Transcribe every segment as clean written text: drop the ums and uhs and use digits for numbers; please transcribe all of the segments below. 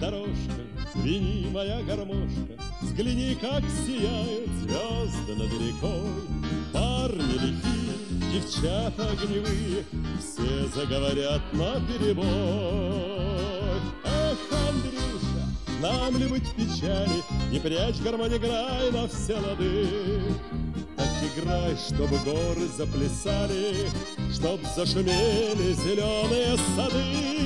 дорожка, звени, моя гармошка, взгляни, как сияют звезды над рекой. Парни лихие, девчата огневые, все заговорят наперебой. Эх, Андрюша, нам ли быть в печали, не прячь гармонь, играй на все лады. Так играй, чтобы горы заплясали, чтоб зашумели зеленые сады.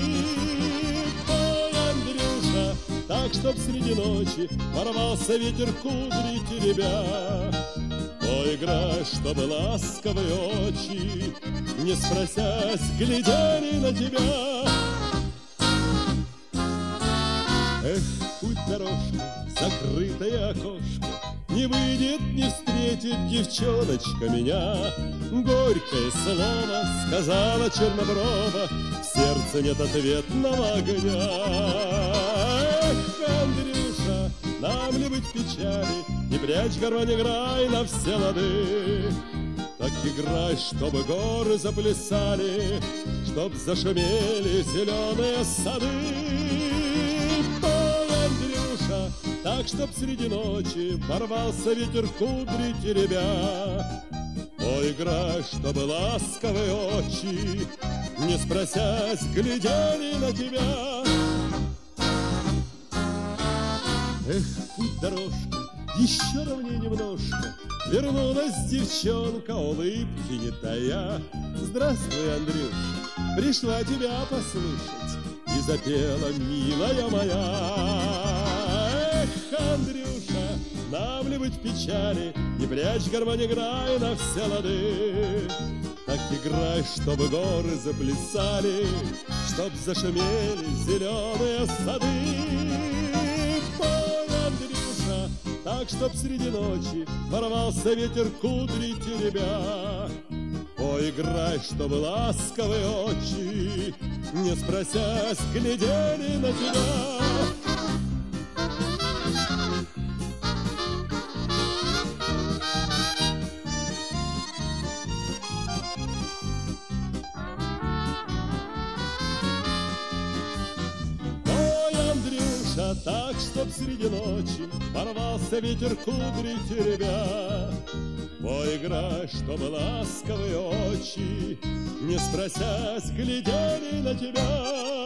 Ой, Андрюша, так, чтоб среди ночи ворвался ветер кудри теребя. Поиграй, чтобы ласковые очи, не спросясь, глядели на тебя. Эх, путь дорожка, закрытое окошко, не выйдет, не встретит девчоночка меня. Горькое слово сказала черноброва, в сердце нет ответного огня. Эх, Андрюша, нам ли быть в печали, не прячь гармонь, играй на все лады. Так играй, чтобы горы заплясали, чтоб зашумели зеленые сады. Так, чтоб среди ночи ворвался ветер кудри теребя. Поиграй, чтобы ласковые очи, не спросясь, глядели на тебя. Эх, путь дорожка, еще ровнее немножко, вернулась девчонка, улыбки не тая. Здравствуй, Андрюша, пришла тебя послушать, и запела, милая моя. Эх, Андрюша, нам ли быть в печали, не прячь гармонь, играй на все лады. Так играй, чтобы горы заплясали, чтоб зашумели зеленые сады. Пой, Андрюша, так, чтоб среди ночи ворвался ветер кудри теребя. Поиграй, чтобы ласковые очи, не спросясь, глядели на тебя. Так, чтоб среди ночи ворвался ветер кудри теребя. Поиграй, чтобы ласковые очи, не спросясь, глядели на тебя.